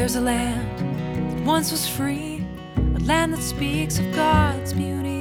There's a land that once was free, a land that speaks of God's beauty.